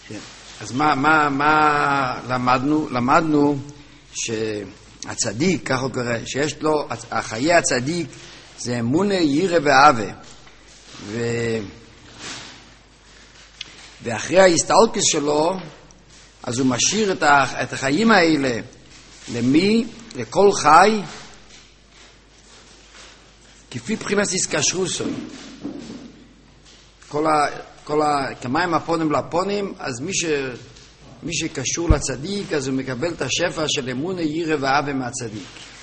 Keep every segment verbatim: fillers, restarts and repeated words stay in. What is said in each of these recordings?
כן. אז מה, מה, מה למדנו? למדנו שהצדיק, כך הוא קורא, שיש לו, החיי הצדיק זה אמונה, יראה ואהבה. ו... ואחרי ההסתלקות שלו, אז הוא משאיר את, ה... את החיים האלה למי? לכל חי, כפי בחינת התקשרותו. כל ה... כל ה... כמים הפונים לפונים, אז מי, ש... מי שקשור לצדיק, אז הוא מקבל את השפע של אמונה, יראה ואהבה מהצדיק.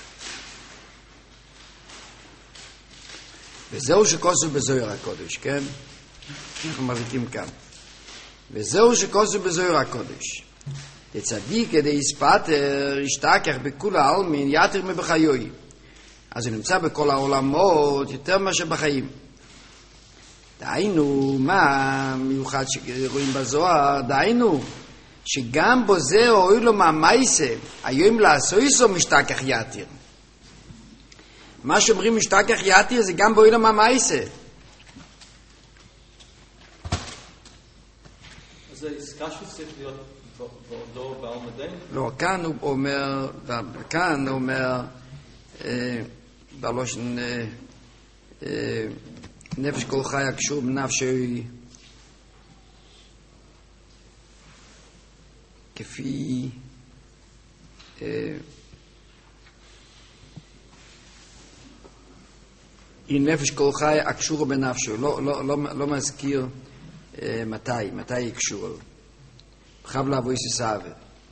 וזהו שכוסו בזוהר הקודש, כן? אנחנו מביאים כאן. וזהו שכוסו בזוהר הקודש. תצדיק כדי יספטר, ישתכח בכל העלמין, יתר מבחיוי. אז הוא נמצא בכל העולמות יותר מאשר בחיים. דהיינו, מה מיוחד שרואים בזוהר? דהיינו, שגם בו זה אוי לו מהמייסה, היום לעשויסו משתכח יתר. מה שאומרים משתכח יתר זה גם בו אוי לו מהמייסה. אז העסקה שצריך להיות בעודו בעלמדין? לא, כאן הוא אומר, כאן הוא אומר, בלושן, נפש כל חי הקשור בנפשי, כפי היא נפש כל חי הקשור בנפשו. לא, לא, לא, לא מזכיר מתי, מתי היא קשור. חב לעבוי ססאווה.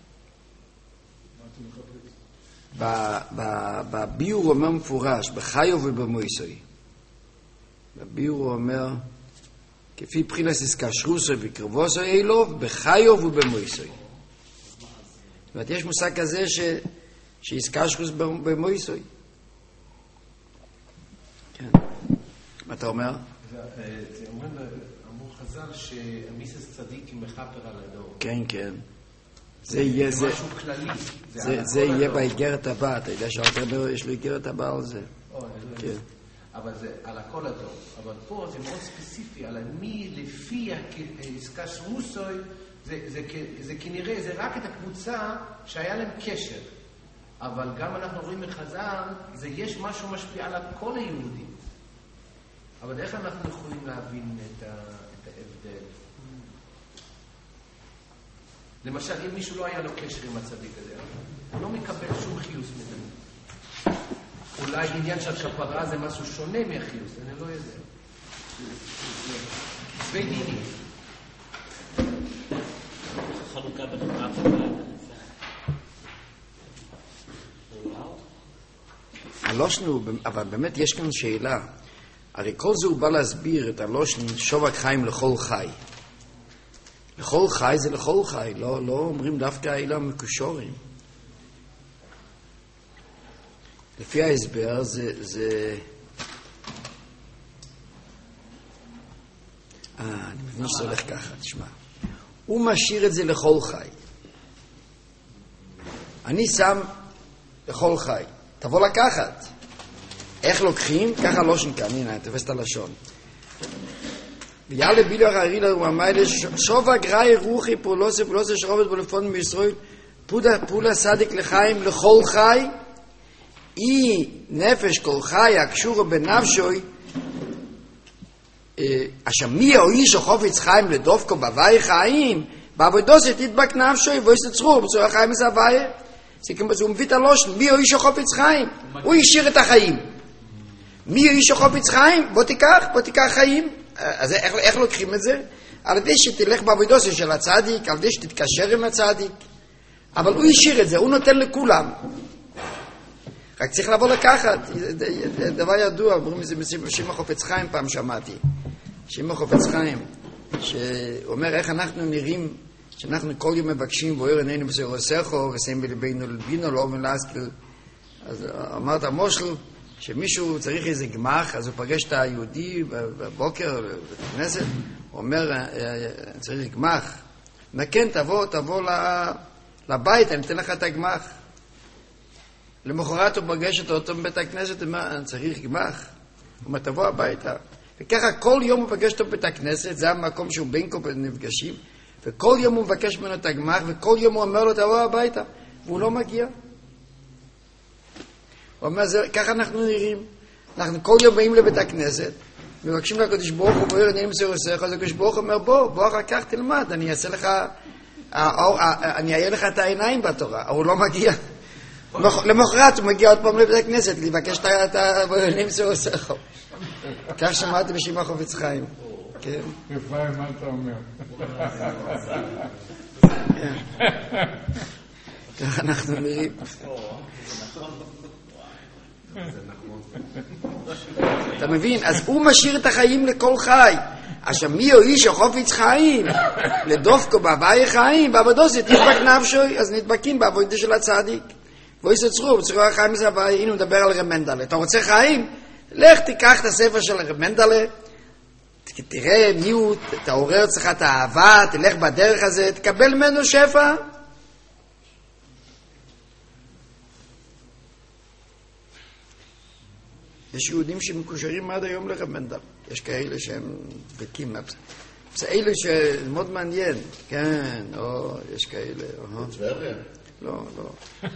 בביור אומר מפורש, בחיו ובמויסוי. בביור אומר, כפי בחינת התקשרותו וקרבותו אלו, בחיו ובמויסוי. זאת אומרת, יש מושג כזה שהתקשרות במויסוי. כן. מה אתה אומר? זה אמרו חז"ל שמיסס צדיק מחפר על הדור. כן, כן. זה יהיה, זה משהו כללי. זה יהיה באיגרת הבאה. אתה יודע שהרבה יש לו איגרת הבאה על זה. כן. אבל זה על הכל הדור. אבל פה זה מאוד ספציפי, על מי לפי העסקה שרוסוי, זה כנראה, זה רק את הקבוצה שהיה להם קשר. אבל גם אנחנו רואים מחז"ל, זה יש משהו משפיע על כל היהודים. אבל איך אנחנו יכולים להבין את ההבדל? למשל, אם מישהו לא היה לו קשר עם הצדיק הזה, הוא לא מקבל שום חיוס מזה. אולי עניין של כפרה זה משהו שונה מהחיוס, אני לא יודע. צווי דיני. חלוקה בדמוקרטיה. הלושנו, אבל באמת יש כאן שאלה. הרי כל זה הוא בא להסביר את הלושן שובק חיים לכל חי. לכל חי זה לכל חי, לא, לא אומרים דווקא אלה מקושורים. לפי ההסבר זה... זה... אה, אני מבין שזה הולך ככה, תשמע. הוא משאיר את זה לכל חי. אני שם לכל חי. תבוא לקחת. איך לוקחים? ככה לא שנקן, הנה, תפס את הלשון. ויאלה בילו אחרי לו, אמר לי, שובה גראי רוחי פולוסי, פולוסי שרובת בולפון מישראל, פולה סדיק לחיים לכל חי, אי נפש כל חי, הקשור בנפשוי, אשר מי או איש או חופץ חיים לדופקו בווי חיים, בעבודוסי תדבק נפשוי, ואיסת צרור, בצורה חיים זה הווי. זה כמו זה הוא מביא את הלושן, מי או איש או חופץ חיים? הוא השאיר את החיים. מי או איש או חופץ חיים? בוא תיקח, בוא תיקח חיים. אז איך, איך לוקחים את זה? על ידי שתלך בעבודוסי של הצדיק, על ידי שתתקשר עם הצדיק. אבל הוא השאיר את זה, הוא נותן לכולם. רק צריך לבוא לקחת. דבר ידוע, אומרים את זה בשם החופץ חיים פעם שמעתי. שם החופץ חיים, שאומר איך אנחנו נראים, שאנחנו כל יום מבקשים, ואויר עינינו בסרוסךו, ושם בלבינו לבינו, לא אומר להשכיל. אז אמרת מושל, שמישהו צריך איזה גמח, אז הוא פגש את היהודי בבוקר, בכנסת, הוא אומר, צריך גמח. נקן, תבוא, תבוא לבית, אני אתן לך את הגמח. למחרת הוא פגש אותו בבית הכנסת, הוא אומר, אני צריך גמח. הוא אומר, תבוא הביתה. וככה כל יום הוא פגש אותו בבית הכנסת, זה המקום שהוא בין כה נפגשים, וכל יום הוא מבקש ממנו את הגמח, וכל יום הוא אומר לו תבוא הביתה, והוא לא מגיע. הוא אומר, זה, ככה אנחנו נראים. אנחנו כל יום באים לבית הכנסת, מבקשים לקדוש ברוך הוא, ואומר, אני אמצא עושה, אז הקדוש ברוך הוא אומר, בוא, בוא אחר כך תלמד, אני אעשה לך, אני אעיר לך את העיניים בתורה, הוא לא מגיע. למחרת הוא מגיע עוד פעם לבית הכנסת, לבקש את העניינים שעושה. כך שמעתי בשמעון חפץ חיים. כן. אפרים, מה אתה אומר? ככה אנחנו נראים. אתה מבין? אז הוא משאיר את החיים לכל חי. עכשיו מי הוא איש החופץ חיים? לדופקו בהווי חיים, בעבודו זה תדבק נפשוי, אז נדבקים בעבודה של הצדיק. ואוי סצרו, בצורה החיים הזה, הנה הוא מדבר על רב מנדלה. אתה רוצה חיים? לך תיקח את הספר של רב מנדלה, תראה מי הוא, תעורר אצלך את האהבה, תלך בדרך הזה, תקבל ממנו שפע. יש יהודים שמקושרים עד היום לרב מנדל. יש כאלה שהם דבקים. זה אלה שמאוד מעניין. כן, או, יש כאלה. בטבריה? לא, לא.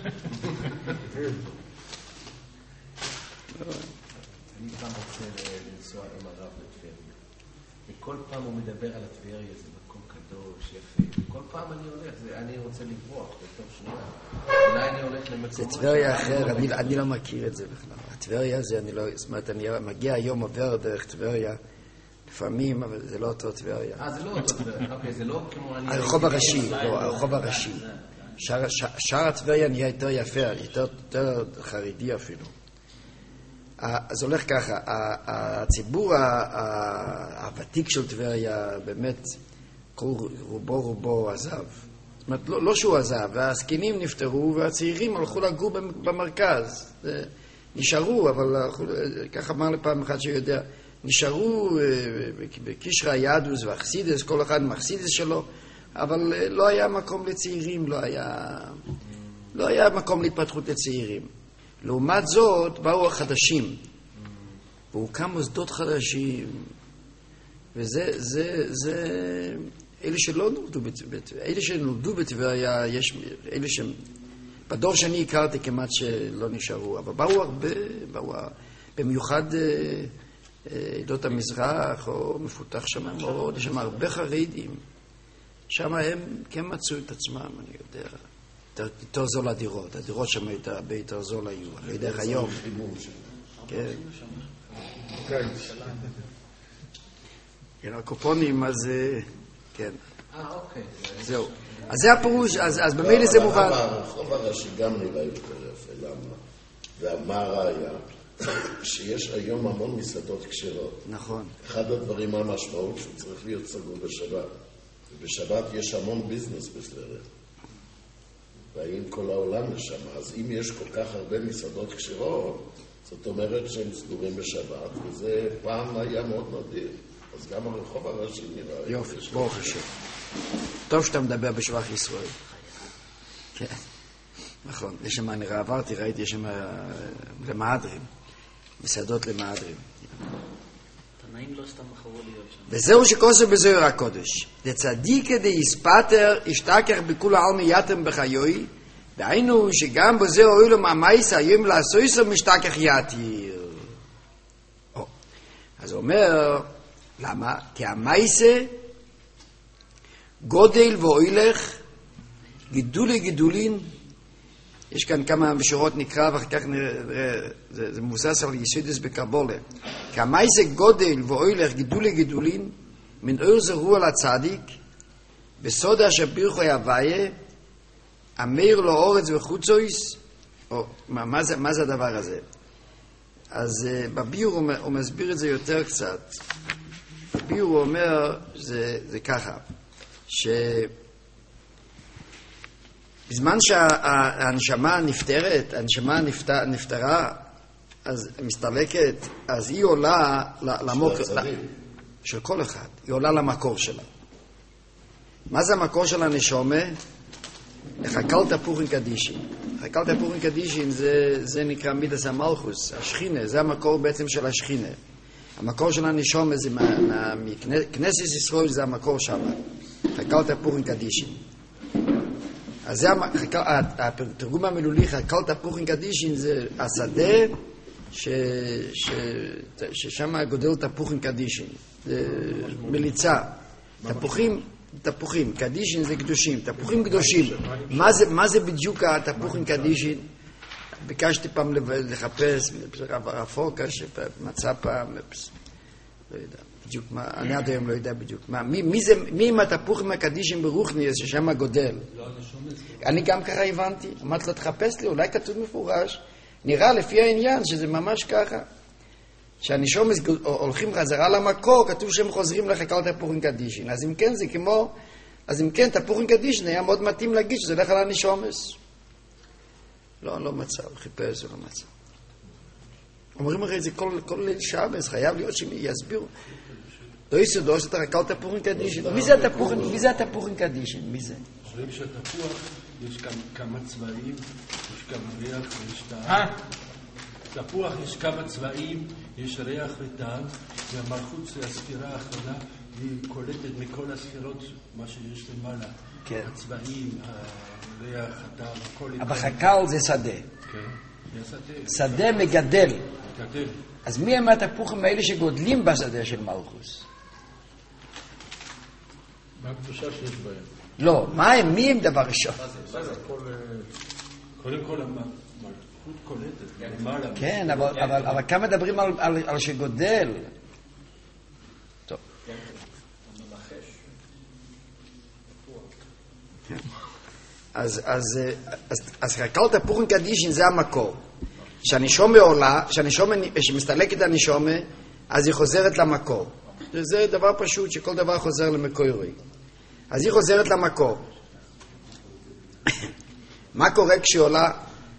אני פעם רוצה לנסוע עם הרב לטבריה. וכל פעם הוא מדבר על הטבריה, זה מקום קדוש, יפה. וכל פעם אני הולך, אני רוצה לברוח, בתור שנייה. אולי אני הולך למקומות... זה טבריה אחר, אני לא מכיר את זה בכלל. הטבריה זה, אני לא... זאת אומרת, אני מגיע היום עובר דרך טבריה, לפעמים, אבל זה לא אותו טבריה. אה, זה לא אותו טבריה. אוקיי, זה לא כמו... הרחוב הראשי, לא, הרחוב הראשי. שער הטבריה נהיה יותר יפה, יותר חרדי אפילו. אז הולך ככה, הציבור הוותיק של טבריה באמת, רובו רובו עזב. זאת אומרת, לא שהוא עזב, והזקנים נפטרו והצעירים הלכו לגור במרכז. נשארו, אבל ככה אמר לפעם אחד שיודע, נשארו בקשרי היהדות והחסידס, כל אחד עם החסידס שלו, אבל לא היה מקום לצעירים, לא היה, לא היה מקום להתפתחות לצעירים. לעומת זאת, באו החדשים, והוקם מוסדות חדשים, וזה, זה, זה, אלה שלא נולדו, אלה שנולדו בטבריה, יש, אלה ש... בדור שאני הכרתי כמעט שלא נשארו, אבל באו הרבה, באו, במיוחד עדות המזרח, או מפותח שם מאוד, יש שם הרבה חרדים. שם הם כן מצאו את עצמם, אני יודע. יותר זול הדירות, הדירות שם הרבה יותר זול היו, אני יודע איך היום. כן. כן, הקופונים, אז כן. אה, אוקיי. זהו. אז זה הפירוש, אז במילא זה מובן. הרחוב הראשי גם נראה יותר יפה, למה? ומה הראיה? שיש היום המון מסעדות כשרות. נכון. אחד הדברים המשמעות שהוא צריך להיות סגור בשבת. ובשבת יש המון ביזנס בטבריה. באים כל העולם לשם. אז אם יש כל כך הרבה מסעדות כשרות, זאת אומרת שהם סגורים בשבת, וזה פעם היה מאוד נדיר. אז גם הרחוב הראשי נראה... יופי, ברוך השם. טוב שאתה מדבר בשבח ישראל. כן, נכון. יש שם, אני עברתי, ראיתי, יש שם למהדרים. מסעדות למהדרים. תנאים לא סתם בחרו להיות שם. וזהו שכוסו בזוהר הקודש. דצדיקה דאיספטר השתכח בכול העלמי יתם בחיוי, והיינו שגם בזה הועיל לו מהמייס היום לעשויסו משתכח יתיר. אז הוא אומר, למה? כי המייסה גודל והוילך, גידולי גידולין, יש כאן כמה משורות נקרא, ואחר כך נראה, זה, זה מבוסס על יסודס בקרבולה. כי המייסה גודל והוילך, גידולי גידולין, מן אור זרוע על הצדיק, בסוד אשר בירכו יוויה, אמיר לו אורץ וחוצויס, או, מה, מה, זה, מה זה הדבר הזה? אז uh, בביור הוא, הוא מסביר את זה יותר קצת. בביור הוא אומר, זה, זה ככה, שבזמן שהנשמה נפטרת, הנשמה נפטר, נפטרה, אז מסתלקת, אז היא עולה למוק... של כל אחד, היא עולה למקור שלה. מה זה המקור של הנשומה? לחקלת פורין קדישין. חקלת פורין קדישין זה, זה נקרא מידס המלכוס, השכינה, זה המקור בעצם של השכינה. המקור של הנשומה זה מכנסת ישראל, זה המקור שם. חקלת פורים קדישין. אז זה התרגום המילולי, חקלת פורים קדישין, זה השדה ששם גודל תפוחים קדישין. זה מליצה. תפוחים, תפוחים, קדישין זה קדושים, תפוחים קדושים. מה זה, מה זה בדיוק התפוחים קדישין? ביקשתי פעם לחפש, רפוקה שמצא פעם, לא יודע, בדיוק מה, אני עד היום לא יודע בדיוק. מה, מי, מי זה, מי עם התפוחים הקדישין ברוחניאס ששם גודל? אני גם ככה הבנתי, אמרתי לו תחפש לי, אולי כתוב מפורש, נראה לפי העניין שזה ממש ככה. שהנישום הולכים חזרה למקור, כתוב שהם חוזרים לחקלת תפוחים קדישין. אז אם כן זה כמו, אז אם כן תפוחים קדישין היה מאוד מתאים להגיד שזה הולך על הנישומס. לא, לא מצא, הוא חיפש ולא מצא. אומרים הרי זה כל, כל ליל שבס, חייב להיות שהם יסבירו. לא יסודו שאתה חקלת תפוחים קדישין. מי זה התפוחים, מי זה התפוחים קדישין? מי זה? חושבים שהתפוח יש כמה צבעים, יש כמה ריח ויש טעם. תפוח יש כמה צבעים, יש ריח וטעם, והמלכות זה הספירה האחרונה, היא קולטת מכל הספירות מה שיש למעלה. כן. הצבעים, הריח, הטעם, הכל... אבל חקל זה שדה. כן, זה שדה. שדה מגדל. מגדל. אז מי הם התפוחים האלה שגודלים בשדה של מלכוס? מה הקדושה שיש בהם? לא, מה הם? מי הם דבר ראשון? קודם כל המלכות קולטת, למעלה. כן, אבל כאן מדברים על שגודל. טוב. אז חקלת תפוחים קדישין זה המקור. שהנישומה עולה, שמסתלקת הנישומה, אז היא חוזרת למקור. זה דבר פשוט שכל דבר חוזר למקורי. אז היא חוזרת למקור. מה קורה כשהיא עולה,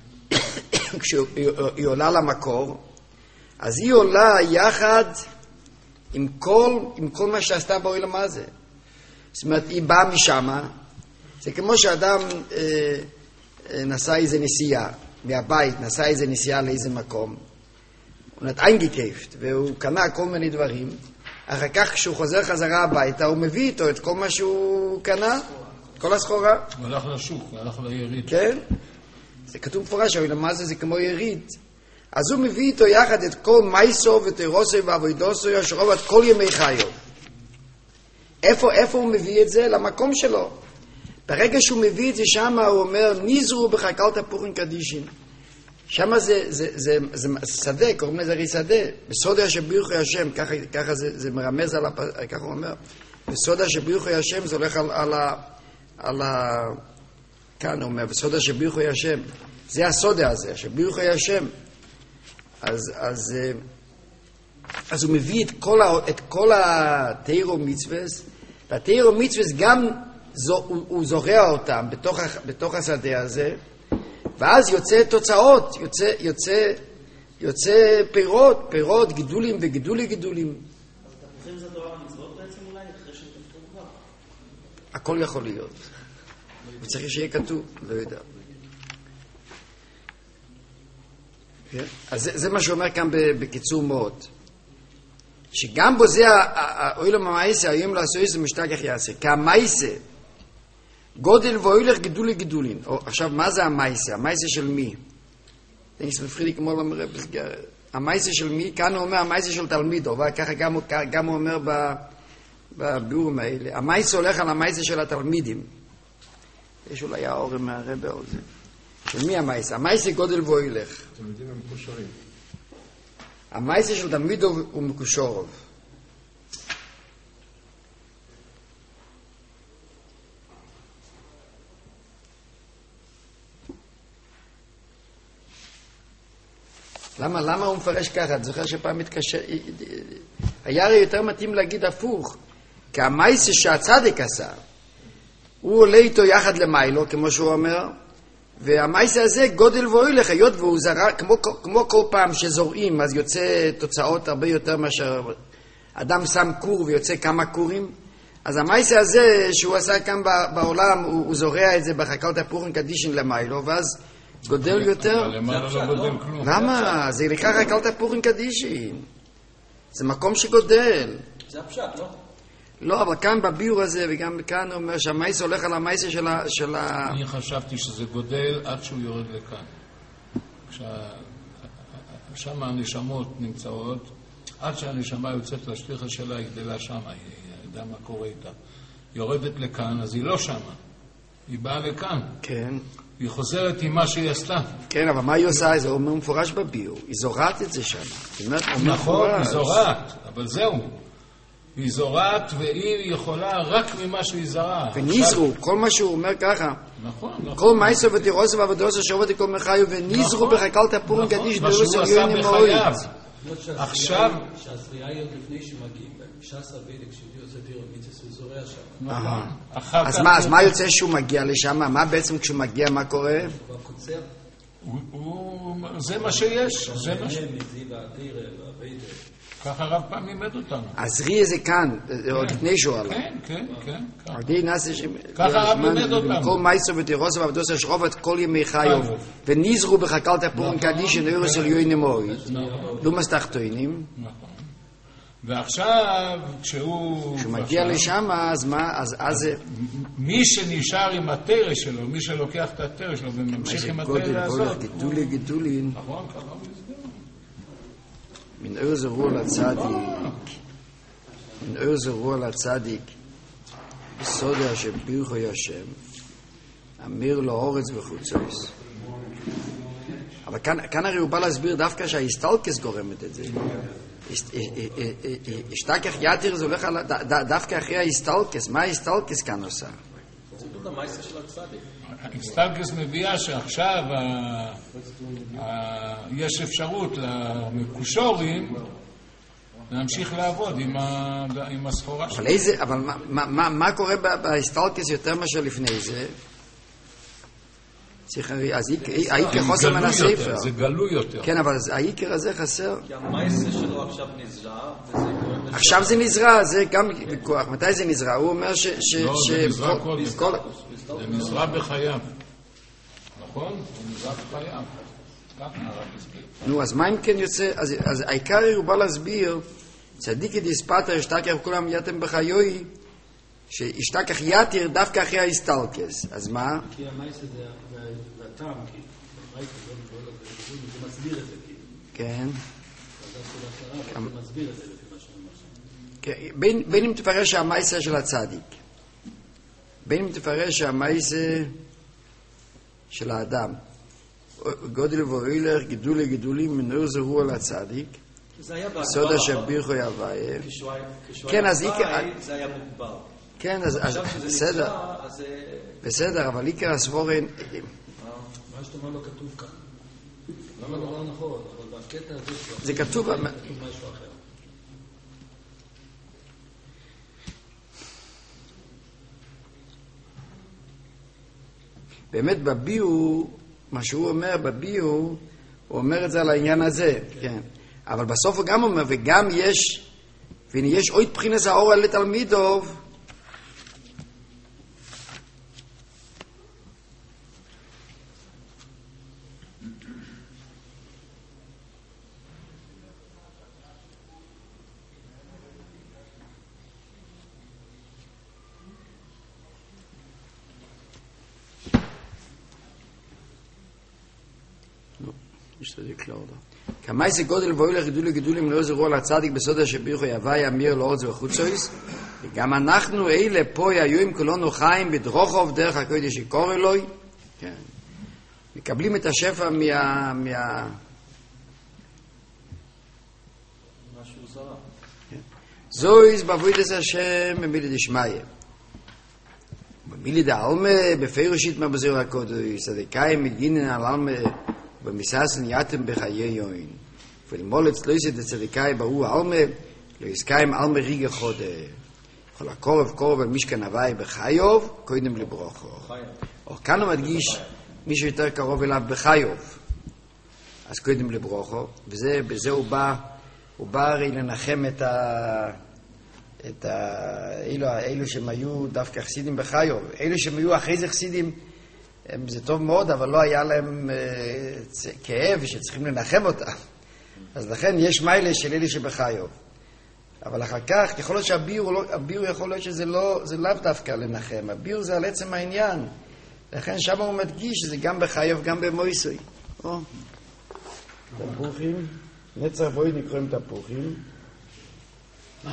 כשהיא עולה למקור? אז היא עולה יחד עם כל, עם כל מה שעשתה בעולם הזה. זאת אומרת, היא באה משם. זה כמו שאדם אה, אה, נסע איזה נסיעה מהבית, נסע איזה נסיעה לאיזה מקום. הוא נתן גיקפט, והוא קנה כל מיני דברים. אחר כך כשהוא חוזר חזרה הביתה, הוא מביא איתו את כל מה שהוא קנה, כל הסחורה. הוא הלך לשוק, הוא הלך ליריד. כן. זה כתוב מפורש, אבל למה זה, זה כמו יריד. אז הוא מביא איתו יחד את כל מייסו ותירוסו ועבודוסו, אשר את כל ימי חיו. איפה, איפה הוא מביא את זה? למקום שלו. ברגע שהוא מביא את זה שם, הוא אומר, ניזרו בחקלת תפוחים קדישין. שם זה, זה, זה, זה, זה שדה, קוראים לזה הרי שדה. בסודה שבריחו השם, ככה, ככה זה, זה מרמז על הפ... ככה הוא אומר. בסודה שבריחו השם, זה הולך על, על ה... על ה... כאן הוא אומר, בסודה שבריחו השם. זה הסודה הזה, שבריחו השם. אז, אז, אז הוא מביא את כל, ה... את כל התירו מצווס, והתירו מצווס גם זו, הוא, הוא זורע אותם בתוך, בתוך השדה הזה, ואז יוצא תוצאות, יוצא, יוצא, יוצא פירות, פירות, גידולים וגידולי גידולים. אז תפוחים זה תורה ומצוות בעצם אולי, אחרי שתפחו כבר? הכל יכול להיות. וצריך שיהיה כתוב, לא יודע. אז זה, זה מה שאומר כאן בקיצור מאוד. שגם בו זה, האוילם המייסה, היום לעשו איזה משתגח יעשה. כי המייסה, גודל ואוילך גידולי גידולין. עכשיו, מה זה המייסה? המייסה של מי? זה מפחיד כמו למראה בסגר. המייסה של מי? כאן הוא אומר המייסה של תלמידו, וככה גם, גם הוא אומר בביאורים האלה. המייסה הולך על המייסה של התלמידים. יש אולי האורם מהרבה על זה. של מי המייסה? המייסה גודל ואוילך. תלמידים הם מקושרים. המייסה של תלמידו הוא מקושורוב. למה, למה הוא מפרש ככה? את זוכר שפעם מתקשר... היה הרי יותר מתאים להגיד הפוך. כי המייסה שהצדק עשה, הוא עולה איתו יחד למיילו, כמו שהוא אומר, והמייסה הזה גודל ואוילך, היות והוא זרע, כמו, כמו כל פעם שזורעים, אז יוצא תוצאות הרבה יותר מאשר אדם שם קור ויוצא כמה קורים. אז המייסה הזה שהוא עשה כאן בעולם, הוא, הוא זורע את זה בחקלת תפוחים קדישין למיילו, ואז גודל יותר. למה? זה נקרא חקלת תפוחים קדישין. זה מקום שגודל. זה הפשט, לא? לא, אבל כאן בביור הזה, וגם כאן הוא אומר שהמייס הולך על המייס של ה... של ה... אני חשבתי שזה גודל עד שהוא יורד לכאן. כשה... שם הנשמות נמצאות, עד שהנשמה יוצאת לשליחה שלה, היא גדלה שם, היא יודע מה קורה איתה. היא יורדת לכאן, אז היא לא שם. היא באה לכאן. כן. היא חוזרת עם מה שהיא עשתה. כן, אבל מה היא עושה? זה אומר מפורש בביור. היא זורעת את זה שם. נכון, היא זורעת, אבל זהו. היא זורעת והיא יכולה רק ממה שהיא זרעה. ונזרו, כל מה שהוא אומר ככה. נכון, נכון. כל מייסו ותירוסו ועבודוסו שעובד כל מחיו ונזרו בחקלת הפורים קדיש דורס עליונים מאוהים. עכשיו... שהזריעה היא עוד לפני שמגיעים בהם. שס אבידק שיהודי עושה דירו מיצס הוא זורע שם. נכון. אז מה, אז מה יוצא שהוא מגיע לשם? מה בעצם כשהוא מגיע, מה קורה? הוא הקוצר. זה מה שיש. זה מה ש... מזי והדירה והבידה. ככה רב פעם לימד אותנו. הזריע זה כאן, עוד לפני שהוא עלה. כן, כן, כן. ככה רב לימד אותנו. כל מייסו ותירוסו ועבודוסו שעובד כל ימי חיו ונזרו בחקלת הפורים קדיש דורס עליונים מאוהים. לומס תחתונים. נכון. ועכשיו, כשהוא... כשהוא מגיע לשם, אז מה? אז... מי שנשאר עם התרא שלו, מי שלוקח את התרא שלו וממשיך עם התרא הזאת... גידולי, גידולי. נכון, ככה מסגר. מן אור זרוע לצדיק, מן אור זרוע לצדיק, בסודה שבירכו ישם, אמיר לו אורץ וחוצויס. אבל כאן, כאן הרי הוא בא להסביר דווקא שההסתלקס גורמת את זה. השתכח יתר זה הולך דווקא אחרי ההסתלקס. מה ההסתלקס כאן עושה? זה המייסה של הצדיק. ההסתלקס מביאה שעכשיו יש אפשרות למקושורים להמשיך לעבוד עם הסחורה שלו. אבל מה קורה בהסתלקס יותר מאשר לפני זה? אז העיקר חוסר מן הספר. זה גלוי יותר. כן, אבל העיקר הזה חסר. כי המייסה שלו עכשיו נזרע, עכשיו זה נזרע, זה גם בכוח. מתי זה נזרע? הוא אומר ש... לא, זה נזרע קודם. זה נזרע בחייו. נכון? זה נזרע בחייו. נו, אז מה אם כן יוצא? אז העיקר הוא בא להסביר, צדיקי דיספטר, השתכח כולם יתם בחיוי, שהשתכח יתר דווקא אחרי ההסתלקס. אז מה? כי המייסה זה הטעם, כי המייסה זה מסביר את זה. כן. זה מסביר את זה. בין אם תפרש שהמייסה של הצדיק, בין אם תפרש שהמייסה של האדם, גודל ואוילך, גידולי גידולים, מנור זרוע לצדיק, סודה שבירכו יוויה. כן, אז זה היה מוגבל. כן, אז בסדר. בסדר, אבל עיקר הסבורן... מה שאתה אומר לא כתוב כאן. למה לא נכון? אבל בקטע הזה... זה כתוב... משהו אחר. באמת בביור, מה שהוא אומר בביור, הוא אומר את זה על העניין הזה, כן. אבל בסוף הוא גם אומר, וגם יש, והנה יש עוד בחינס האור על לתלמידוב, כמי זה גודל ואוילך גידולי גידולים לא זרוע לצדיק בסודה שבירכו יווי אמיר לאורץ וחוצויס, וגם אנחנו אלה פה היו עם כולנו חיים בדרוכוב דרך הקודש שקורא אלוהי, כן. מקבלים את השפע מה... מה... משהו זרה. זויז בעבודת השם במילי דשמיא. במילי דעלמה בפירושית מבזיר הקודש, צדיקאים מגינן על עלמה במסעסן יתם בחיי יוין. ולמולץ לא יסד הצדיקאי ברור עלמה, לא יסקיים עלמה ריגה חודה. כל הקורב קורב על משכן הוואי בחיוב, קודם לברוכו. או כאן הוא מדגיש מי שיותר קרוב אליו בחיוב. אז קודם לברוכו, וזה, בזה הוא בא, הוא בא הרי לנחם את ה... את ה... אילו, אילו שהם היו דווקא חסידים בחיוב. אילו שהם היו אחרי זה חסידים, זה טוב מאוד, אבל לא היה להם uh, כאב שצריכים לנחם אותם. אז לכן יש מיילה של אלה שבחיוב. אבל אחר כך, יכול להיות שהביור, לא, הביור יכול להיות שזה לא, זה לאו דווקא לנחם. הביור זה על עצם העניין. לכן שם הוא מדגיש שזה גם בחייב, גם במויסוי. או, תפוחים. נצח בואי נקראים תפוחים. או.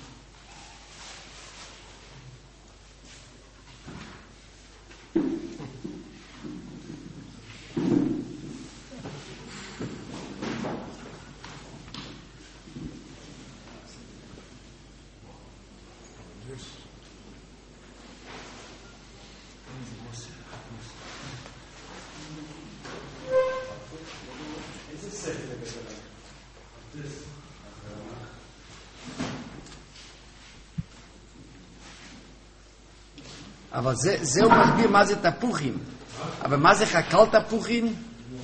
אבל זה, זה הוא מסביר מה זה תפוחים. אבל מה זה חקל תפוחים?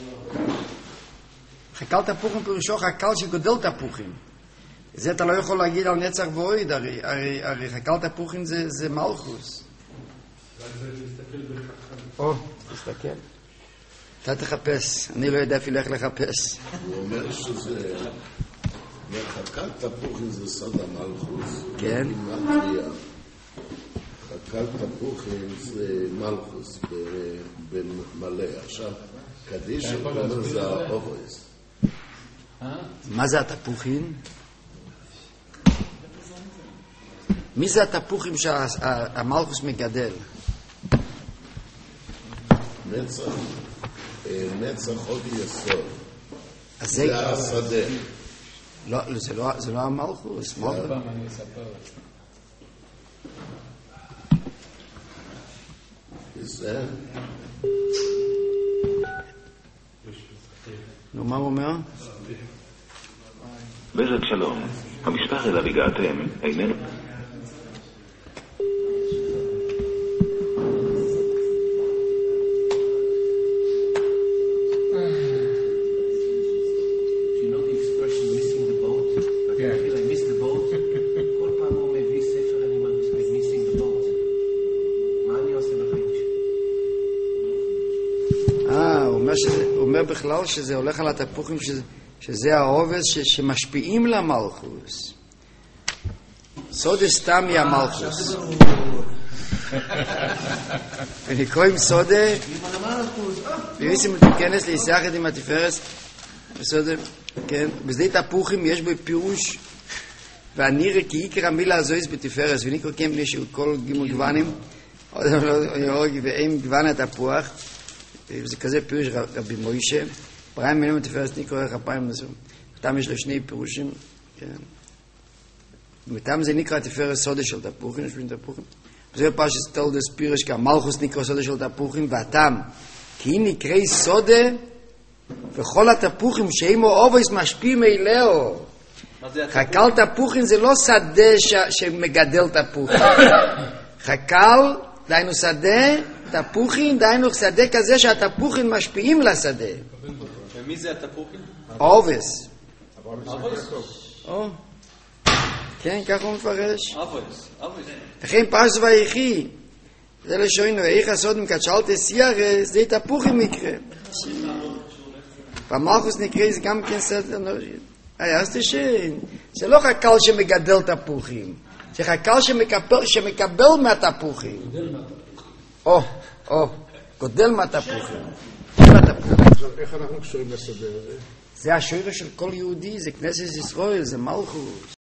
חקל תפוחים פירושו חקל שגודל תפוחים. זה אתה לא יכול להגיד על נצח ואויד, הרי, הרי, הרי חקל תפוחים זה, זה מלכוס. או, תסתכל. אתה תחפש, אני לא יודע אפילו איך לחפש. הוא אומר שזה... חקל תפוחים זה סוד המלכוס. כן. חקל תפוחים זה מלכוס במלא. עכשיו, קדיש אומר זה האובויס. מה זה התפוחים? מי זה התפוחים שהמלכוס מגדל? נצח, נצח עוד יסוד. אז זה השדה. לא, זה לא, זה לא המלכוס. עוד פעם אני אספר לך. זה... נו, מה הוא אומר? בזק שלום, המספר אליו הגעתם איננו. בכלל שזה הולך על התפוחים שזה, שזה העובס ש, שמשפיעים למלכוס. סודה סתם היא המלכוס. ונקרואים סודה ויריסים מתכנס להיסחת עם התפרס בסודה, כן, בזה תפוחים יש בו פירוש והנירה כי עיקר המילה הזויס בתפרס ונקרוא כן בלי שהוא כל גימול גוונים ואין גוון התפוח זה כזה פירוש רבי מוישה, פריים מילים התפרס נקרא איך הפעם נסו. מתם יש לו שני פירושים, כן. מתם זה נקרא התפרס סודה של תפוחים, יש בין תפוחים. זה פרשת תולדס פירוש כי המלכוס נקרא סודה של תפוחים, והתם, כי היא נקראי סודה, וכל התפוחים שאימו אובויס משפיעים אליהו. חקל תפוחים זה לא שדה שמגדל תפוחים. חקל, דיינו שדה, תפוחים, דיינו שדה כזה שהתפוחים משפיעים לשדה. ומי זה התפוחים? אובס. אבויס? או. כן, ככה הוא מפרש. אבויס, אבויס. לכן פרש ויחי. זה לשוינו, איך הסודם כתשאלת סיירס, זה תפוחים מקרה. במלכוס נקרא זה גם כן סדר נורג'ית. היה, אז תשאין. זה לא חקל שמגדל תפוחים. זה חקל שמקבל, שמקבל מהתפוחים. או, או, גודל מהתפוחים. עכשיו, איך אנחנו קשורים לשדה הזה? זה השורש של כל יהודי, זה כנסת ישראל, זה מלכוס.